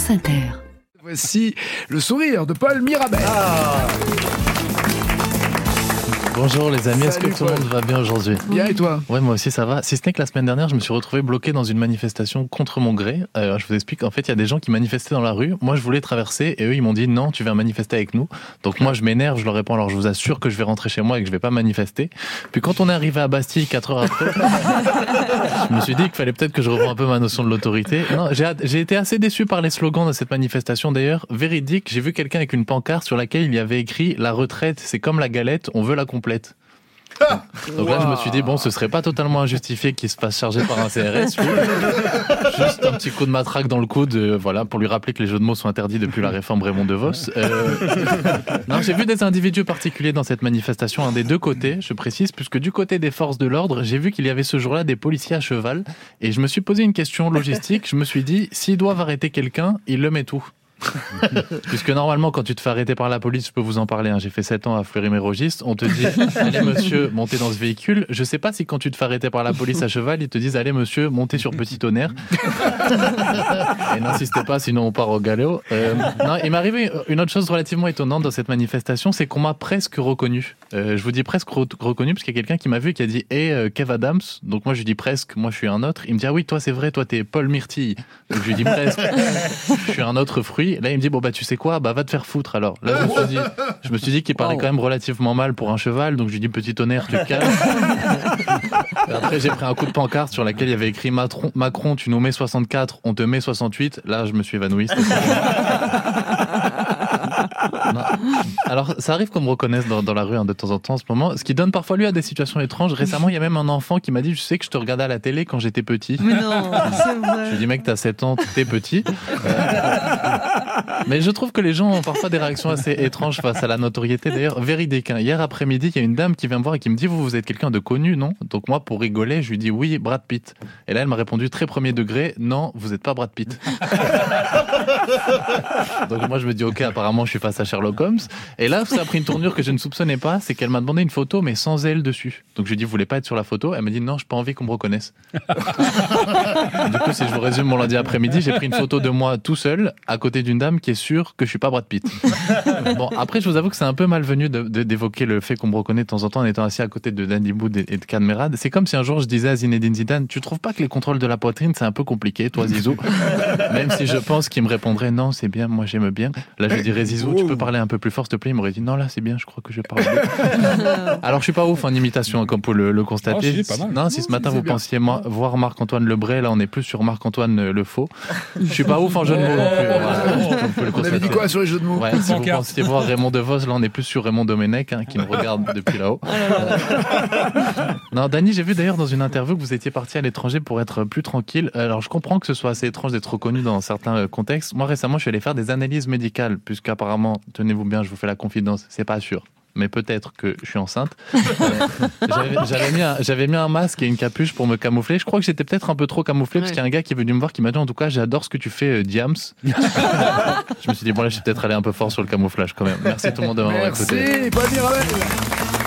France Inter. Voici le sourire de Paul Mirabel. Bonjour les amis, est-ce Salut, que tout le monde va bien aujourd'hui ? Bien et toi ? Ouais, moi aussi ça va. Si ce n'est que la semaine dernière, je me suis retrouvé bloqué dans une manifestation contre mon gré. Je vous explique, en fait, il y a des gens qui manifestaient dans la rue. Moi, je voulais traverser et eux, ils m'ont dit non, tu viens manifester avec nous. Donc moi, je m'énerve, je leur réponds alors je vous assure que je vais rentrer chez moi et que je vais pas manifester. Puis quand on est arrivé à Bastille 4 heures après, je me suis dit qu'il fallait peut-être que je revoie un peu ma notion de l'autorité. Non, j'ai été assez déçu par les slogans de cette manifestation d'ailleurs. Véridique, j'ai vu quelqu'un avec une pancarte sur laquelle il y avait écrit la retraite, c'est comme la galette, on veut la complète. Donc là, je me suis dit, bon, ce serait pas totalement injustifié qu'il se fasse charger par un CRS. Juste un petit coup de matraque dans le coude, voilà, pour lui rappeler que les jeux de mots sont interdits depuis la réforme Raymond DeVos. Non, j'ai vu des individus particuliers dans cette manifestation, un des deux côtés, je précise, puisque du côté des forces de l'ordre, j'ai vu qu'il y avait ce jour-là des policiers à cheval, et je me suis posé une question logistique. Je me suis dit, s'ils doivent arrêter quelqu'un, ils le mettent où ? Puisque normalement quand tu te fais arrêter par la police, je peux vous en parler, j'ai fait 7 ans à Fleury-Mérogis, on te dit allez monsieur, montez dans ce véhicule. Je sais pas si quand tu te fais arrêter par la police à cheval, ils te disent allez monsieur, montez sur Petit Tonnerre. Et n'insistez pas, sinon on part au galop. Non, il m'est arrivé une autre chose relativement étonnante dans cette manifestation, c'est qu'on m'a presque reconnu. Je vous dis presque reconnu parce qu'il y a quelqu'un qui m'a vu et qui a dit Kev Adams. Donc moi je lui dis presque, moi je suis un autre. Il me dit ah oui toi c'est vrai, toi t'es Paul Myrtille. Donc je lui dis presque, je suis un autre fruit. Là il me dit bon bah tu sais quoi, bah va te faire foutre alors. Là je me suis dit qu'il parlait quand même relativement mal pour un cheval, donc je lui dis Petit Tonnerre, tu te calmes. Après j'ai pris un coup de pancarte sur laquelle il y avait écrit Macron tu nous mets 64, on te met 68. Là je me suis évanoui. Non. Alors ça arrive qu'on me reconnaisse dans la rue de temps en temps en ce moment, ce qui donne parfois lieu à des situations étranges. Récemment il y a même un enfant qui m'a dit je sais que je te regardais à la télé quand j'étais petit. Mais non, c'est vrai. Je lui dis mec t'as 7 ans, t'es petit. Mais je trouve que les gens ont parfois des réactions assez étranges face à la notoriété. D'ailleurs, véridique, hier après-midi, il y a une dame qui vient me voir et qui me dit vous êtes quelqu'un de connu, non ? Donc moi, pour rigoler, je lui dis oui, Brad Pitt. Et là, elle m'a répondu très premier degré, non, vous n'êtes pas Brad Pitt. Donc moi, je me dis ok, apparemment, je suis face à Sherlock Holmes. Et là, ça a pris une tournure que je ne soupçonnais pas, c'est qu'elle m'a demandé une photo, mais sans elle dessus. Donc je lui ai dit vous voulez pas être sur la photo ? Elle m'a dit non, j'ai pas envie qu'on me reconnaisse. Du coup, si je vous résume mon lundi après-midi, j'ai pris une photo de moi tout seul, à côté d'une dame qui est sûre que je suis pas Brad Pitt. Bon, après, je vous avoue que c'est un peu malvenu d'évoquer le fait qu'on me reconnaît de temps en temps en étant assis à côté de Danny Boud et de Cadmerade. C'est comme si un jour je disais à Zinedine Zidane, tu trouves pas que les contrôles de la poitrine c'est un peu compliqué, toi Zizou ? Même si je pense qu'il me répondrait non, c'est bien, moi j'aime bien. Là, je dirais Zizou, tu peux parler un peu plus fort s'il te plaît ? Il m'aurait dit non, là c'est bien, je crois que je parle bien. Alors, je suis pas ouf en imitation, comme vous le constatez. Oh, si, pas mal. Non, si ce matin vous pensiez voir Marc-Antoine Lebray, là on est plus sur Marc-Antoine Le Faux. Je suis pas ouf en jeu de mots non plus. Voilà, On avait dit quoi sur les jeux de mots ? Ouais, si vous pensiez voir Raymond DeVos, là on est plus sur Raymond Domenech qui me regarde depuis là-haut. Non, Dany, j'ai vu d'ailleurs dans une interview que vous étiez parti à l'étranger pour être plus tranquille. Alors je comprends que ce soit assez étrange d'être reconnu dans certains contextes. Moi récemment je suis allé faire des analyses médicales, puisqu'apparemment, tenez-vous bien, je vous fais la confidence, c'est pas sûr. Mais peut-être que je suis enceinte. J'avais mis un masque et une capuche pour me camoufler. Je crois que j'étais peut-être un peu trop camouflé parce qu'il y a un gars qui est venu me voir qui m'a dit en tout cas j'adore ce que tu fais Diams. Je me suis dit bon là je vais peut-être aller un peu fort sur le camouflage quand même. Merci tout le monde de m'avoir écouté. Merci Paul Mirabel.